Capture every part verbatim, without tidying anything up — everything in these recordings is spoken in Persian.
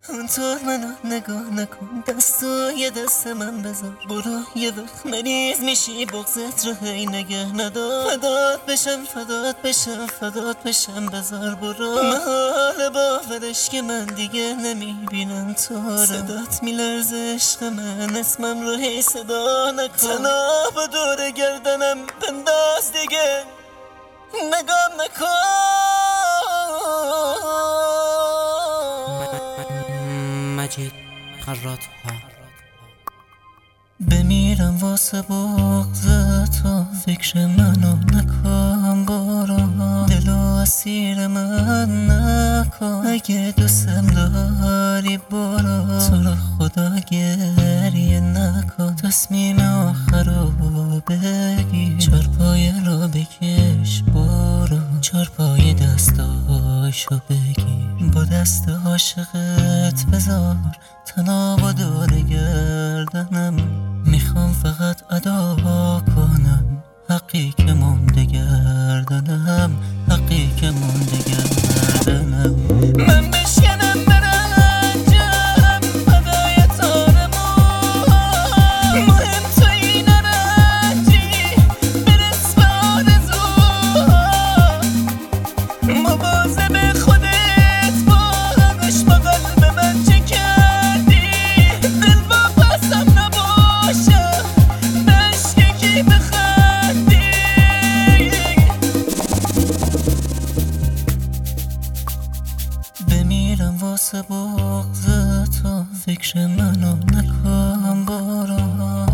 اونطور منو نگاه نکن، دستو یه دست من بذار. برو یه وقت مریض میشی، بغزت رو هی نگه ندار. فدات بشم فدات بشم فدات بشم بذار برو. محال باورش که من دیگه نمیبینم تو رو. صدات میلرزه عشق من، اسمم رو هی صدا نکن. تنها دور گردنم بنداز دیگه، نگام نکن. مجید خرات ها. بمیرم واسه بغض تو، فکر منو نکن برو. دلو اسیر من نکن، اگه دوستم داری برو. تو رو خدا گریه نکن، تصمیم آخر رو بگیر. چار پایه رو بکش برو، چار پایه دستاشو بگیر. با دست عاشقت بذار تناب و دور گردنم. میخوام فقط ادا کنم حقی که مونده گردنم، حقی که مونده گردنم. من بشکنم برنجم فدای تارمون، مهم تو این رنجی برس به آرزوها. مواظب خودت باش، با قلب من چه کردی؟ دل واپسم نباشه نشکی کی بخندی. بمیرم واسه بغض تو، فکر منو نکن برو.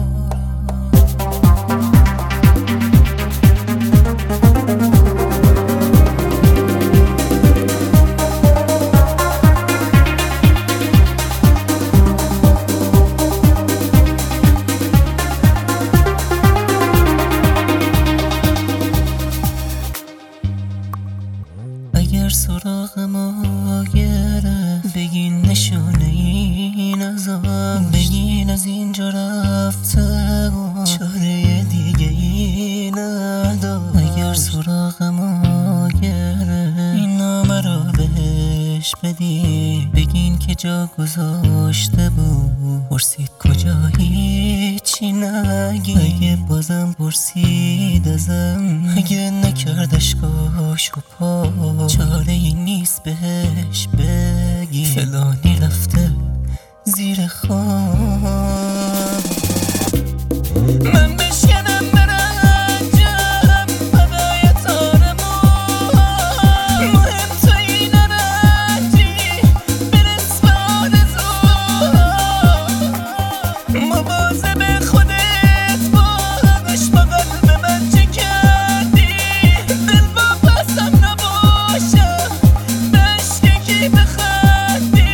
اگر سراغ ما گره بگین نشونه این ازم، بگین از اینجا رفته و چاره دیگه ای ندار. اگر سراغ ما گره این نامه رو بهش بدین، بگین که جا گذاشته بود، پرسید کجا هیچی نگین. اگه بازم پرسید ازم، اگه نکردش کاش و پا، چاره ای نیست بهش بگی فلانی رفته زیر خواب. من بشکنم برنجم فدای تارمون، مهم تو این رنجی برس به آرزوها. مواظب خودت باش، با قلب من چه کردی؟ دل واپسم نباشه نشکی کی بخندی.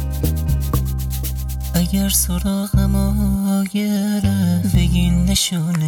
اگر سراغ ما گره بگین نشونه